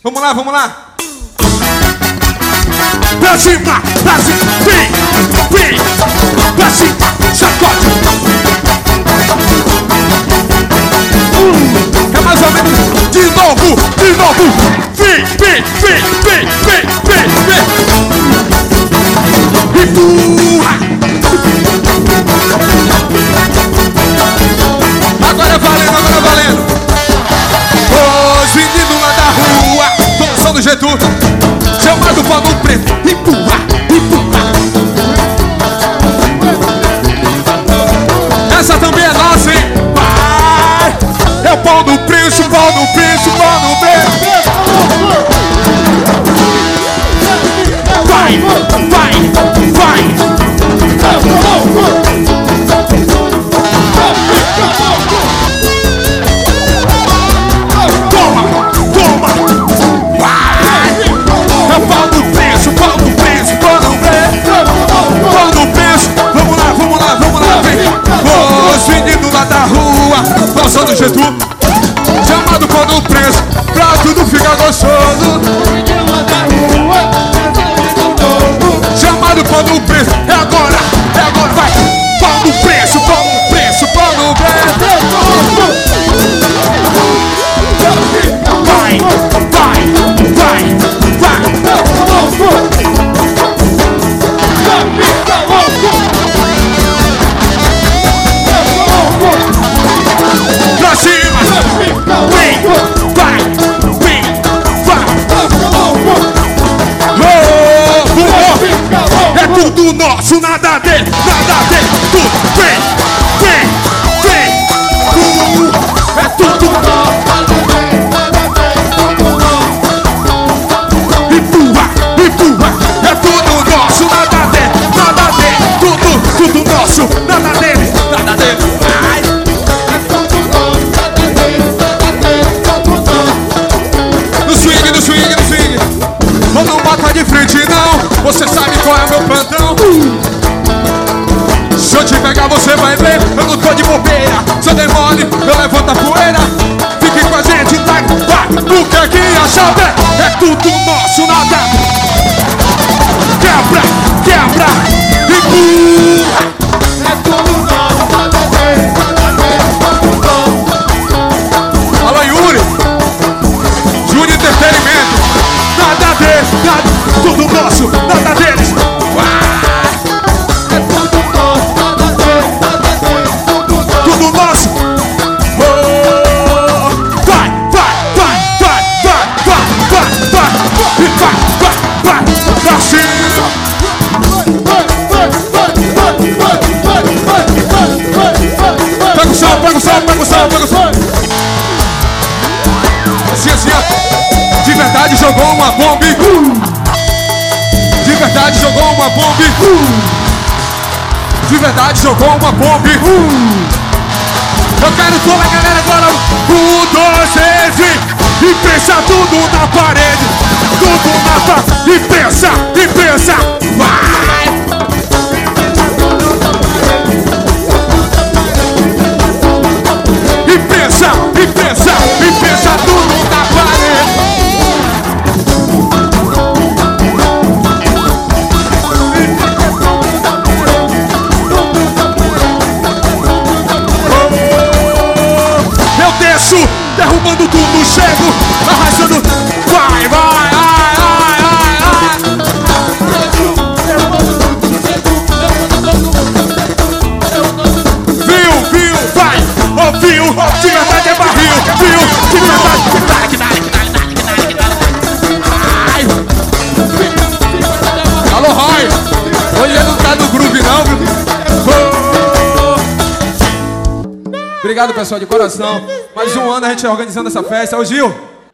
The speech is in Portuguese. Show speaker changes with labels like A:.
A: Vamos lá, vamos lá.
B: Pra cima, vem, vem. Pra cima, sacode.
A: É mais ou menos.
B: De novo. Vem, vem, vem, vem, vem, vem, vem. Empurra.
A: Agora é valendo, agora é valendo. Os meninos lá da rua, dançando do jeito chamado pau no preto.
B: Empurra, empurra.
A: Essa também é nossa, hein?
B: Vai. É o pau do preço, pau do preço, pau do preço. Vai, vai, vai. Toma, toma. Vai. É o pau do preço, pau do preço, pau do preço. Pau do preço.
A: Vamos lá, vamos lá, vamos lá, vem. Os meninos lá da rua, dançando do jeito chamado pau no preço, pra tudo ficar gostoso. Chamado pau no preço, é agora, vai.
B: Pau do preço, pau do preço, pau do preço. Vai, vai, vai, vai.
A: Pra cima,
B: Vem, vai, vem, vai. É tudo nosso, nada dele, tudo. Vem, vem, vem. É tudo nosso. Empurra, empurra.
A: é tudo nosso, nada dele,
B: Tudo nosso, nada dele.
A: nada dele. No swing, no swing, no swing. Eu não bata de frente não, você sabe qual é o meu plantão. Se eu te pegar você vai ver, eu não tô de bobeira. Se eu demole, eu levanto a poeira. Fique com a gente, vai, porque aqui a chave
B: É tudo nosso, nada. Quebra, quebra. Empurra.
A: Alô Yuri, Yuri Entretenimento.
B: Nada deles, nada. Tudo nosso, nada deles. Tudo nosso. Vai, vai, vai, vai, vai, vai, vai, vai. E vai, vai, vai. Pra cima.
A: Pega o sol, pega o sol, pega o sol, pega o sol. Assim, assim, ó. De verdade jogou uma bomba. De verdade jogou uma bomba. De verdade jogou uma bomba. Eu quero toda a galera agora.
B: 1, 2, 3 e pensa tudo na parede. Tudo na parede. E pensa, vai. E pensa tudo na parede. Eu desço, derrubando tudo, chego, arrasando. Vai, vai, ai, ai, ai, ai. Viu, vai, ouviu, de verdade é barril, viu, de verdade, ai.
A: Alô Roy, hoje ele não tá no groove não, viu? Obrigado pessoal de coração. Mais um ano a gente organizando essa festa. Ô Gil,